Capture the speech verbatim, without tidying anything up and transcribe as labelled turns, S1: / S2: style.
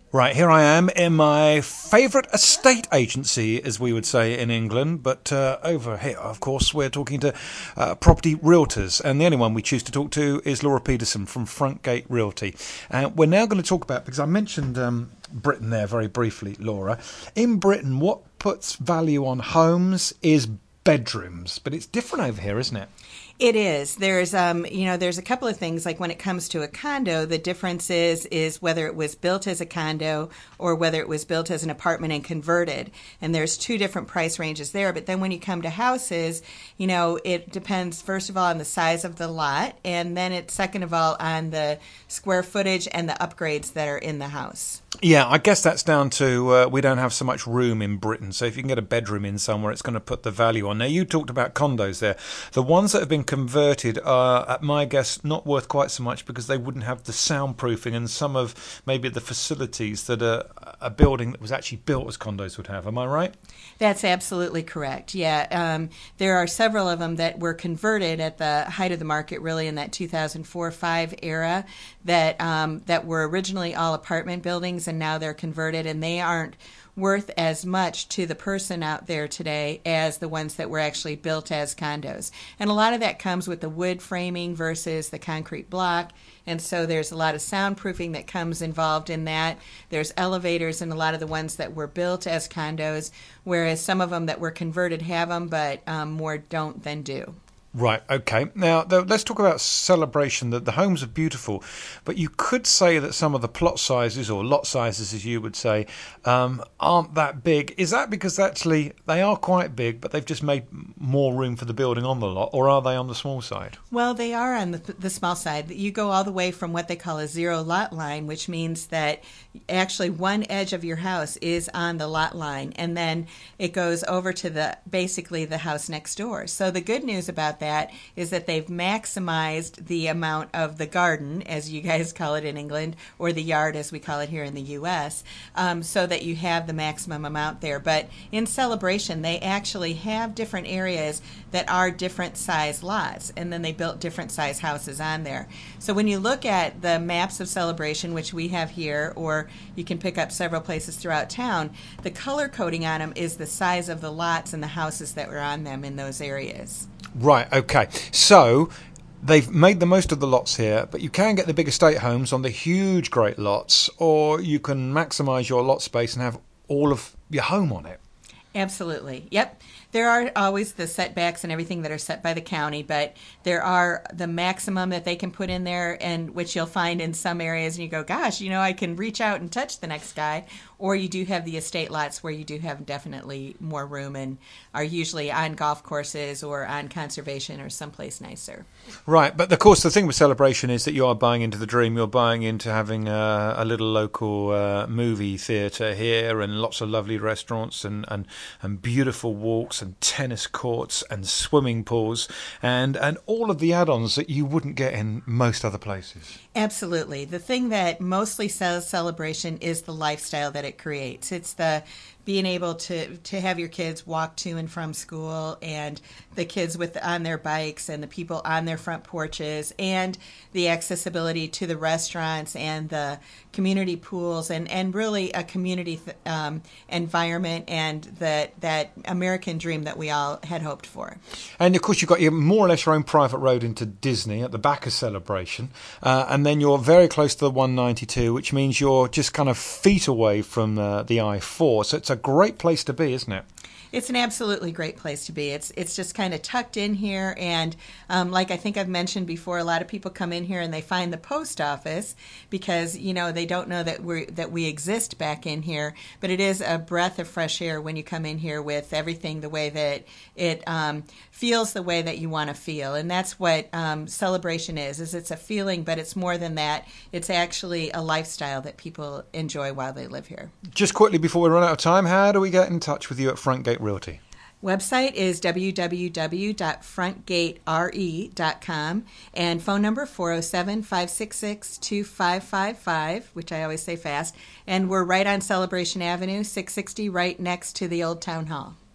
S1: Right, here I am in my favourite estate agency, as we would say in England. But uh, over here, of course, we're talking to uh, property realtors. And the only one we choose to talk to is Laura Peterson from Frontgate Realty. And uh, we're now going to talk about, because I mentioned um, Britain there very briefly, Laura. In Britain, what puts value on homes is bedrooms. But it's different over here, isn't it?
S2: It is. There's, um, you know, there's a couple of things. Like when it comes to a condo, the difference is is whether it was built as a condo or whether it was built as an apartment and converted. And there's two different price ranges there. But then when you come to houses, you know, it depends first of all on the size of the lot, and then it's second of all on the square footage and the upgrades that are in the house.
S1: Yeah, I guess that's down to uh, we don't have so much room in Britain. So if you can get a bedroom in somewhere, it's going to put the value on. Now, you talked about condos there. The ones that have been converted are, at my guess, not worth quite so much because they wouldn't have the soundproofing and some of maybe the facilities that a, a building that was actually built as condos would have. Am I right?
S2: That's absolutely correct. Yeah, um, there are several of them that were converted at the height of the market, really in that two thousand four five era, that um, that were originally all apartment buildings, and now they're converted, and they aren't worth as much to the person out there today as the ones that were actually built as condos. And a lot of that comes with the wood framing versus the concrete block. And so there's a lot of soundproofing that comes involved in that. There's elevators in a lot of the ones that were built as condos, whereas some of them that were converted have them, but um, more don't than do.
S1: Right, okay. Now, though, let's talk about Celebration. That the homes are beautiful, but you could say that some of the plot sizes, or lot sizes as you would say, um, aren't that big. Is that because actually they are quite big, but they've just made more room for the building on the lot, or are they on the small side?
S2: Well, they are on the, the small side. You go all the way from what they call a zero lot line, which means that actually one edge of your house is on the lot line, and then it goes over to the basically the house next door. So the good news about that That is that they've maximized the amount of the garden, as you guys call it in England, or the yard as we call it here in the U S, um, so that you have the maximum amount there. But in Celebration, they actually have different areas that are different size lots, and then they built different size houses on there. So when you look at the maps of Celebration, which we have here, or you can pick up several places throughout town, the color coding on them is the size of the lots and the houses that were on them in those areas.
S1: Right, okay. So they've made the most of the lots here, but you can get the big estate homes on the huge, great lots, or you can maximise your lot space and have all of your home on it.
S2: Absolutely. Yep. There are always the setbacks and everything that are set by the county, but there are the maximum that they can put in there, and which you'll find in some areas, and you go, gosh, you know, I can reach out and touch the next guy. Or you do have the estate lots where you do have definitely more room and are usually on golf courses or on conservation or someplace nicer.
S1: Right, but of course the thing with Celebration is that you are buying into the dream. You're buying into having a, a little local uh, movie theatre here, and lots of lovely restaurants, and, and, and beautiful walks and tennis courts and swimming pools, and, and all of the add-ons that you wouldn't get in most other places.
S2: Absolutely. The thing that mostly sells Celebration is the lifestyle that it creates. It's the being able to to have your kids walk to and from school, and the kids with on their bikes, and the people on their front porches, and the accessibility to the restaurants and the community pools, and, and really a community um, environment, and that that American dream that we all had hoped for.
S1: And of course you've got your more or less your own private road into Disney at the back of Celebration, uh, and then you're very close to the one ninety-two, which means you're just kind of feet away from uh, the I four. So it's a great place to be, isn't it?
S2: It's an absolutely great place to be. It's it's just kind of tucked in here, and um, like I think I've mentioned before, a lot of people come in here and they find the post office because you know they don't know that we that we exist back in here. But it is a breath of fresh air when you come in here with everything the way that it um, feels, the way that you want to feel, and that's what um, Celebration is. Is it's a feeling, but it's more than that. It's actually a lifestyle that people enjoy while they live here.
S1: Just quickly before we run out of time, how do we get in touch with you at Frontgate Realty?
S2: Website is w w w dot frontgate re dot com, and phone number four oh seven, five six six, two five five five, which I always say fast, and we're right on Celebration Avenue, six sixty, right next to the Old Town Hall.